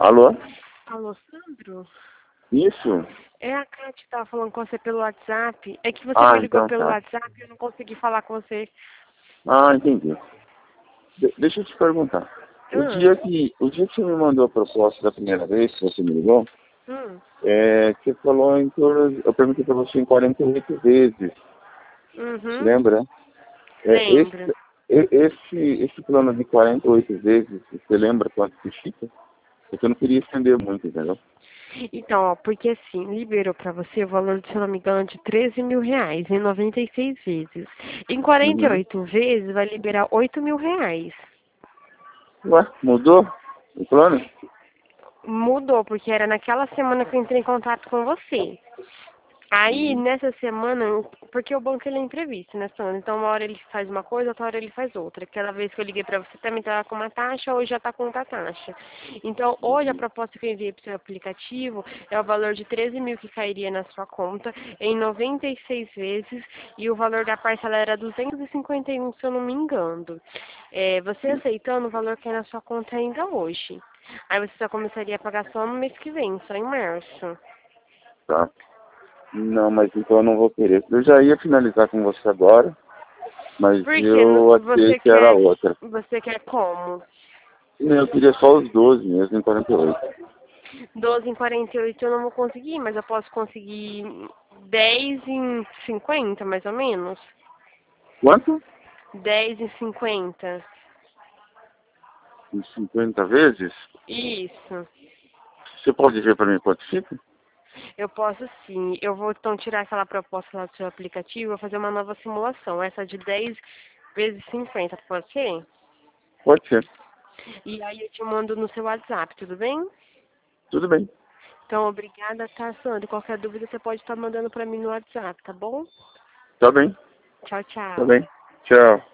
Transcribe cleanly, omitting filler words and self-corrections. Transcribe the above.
Alô? Alô, Sandro? Isso? É a Kátia que tava falando com você pelo WhatsApp. É que você me Ah, ligou então pelo tá. WhatsApp e eu não consegui falar com você. Ah, entendi. Deixa eu te perguntar. Hum, O dia que você me mandou a proposta da primeira vez, que você me ligou, hum, você falou em torno, eu perguntei para você em 48 vezes, uhum, lembra? É, lembro. esse plano de 48 vezes, você lembra quanto que fica? Porque eu não queria estender muito, entendeu? Então, ó, porque assim, liberou pra você o valor, se eu não me engano, de R$ 13.000 em 96 vezes. Em quarenta e Uhum. oito vezes vai liberar R$ 8.000. Ué, mudou o plano? Mudou, porque era naquela semana que eu entrei em contato com você. Aí, Uhum. nessa semana, porque o banco ele é imprevisto, né, Sandra? Então, uma hora ele faz uma coisa, outra hora ele faz outra. Aquela vez que eu liguei pra você também estava com uma taxa, hoje já está com outra taxa. Então, hoje a proposta que eu enviei pro seu aplicativo é o valor de 13.000 que cairia na sua conta em 96 vezes e o valor da parcela era 251, se eu não me engano. Você aceitando, o valor cai na sua conta ainda hoje. Aí você só começaria a pagar só no mês que vem, só em março. Tá. Não, mas então eu não vou querer. Eu já ia finalizar com você agora, mas Porque eu achei que era outra. você quer como? Não, eu queria só os 12 mesmo, em 48. 12 em 48 eu não vou conseguir, mas eu posso conseguir 10 em 50, mais ou menos. Quanto? 10 em 50. Em 50 vezes? Isso. Você pode ver para mim quanto fica? Eu posso sim. Eu vou então tirar aquela proposta lá do seu aplicativo e vou fazer uma nova simulação. Essa de 10 vezes 50, pode ser? Pode ser. E aí eu te mando no seu WhatsApp, tudo bem? Tudo bem. Então, obrigada, tá, Sandra? Qualquer dúvida você pode estar mandando para mim no WhatsApp, tá bom? Tá bem. Tchau, Tá tchau. bem. Tchau.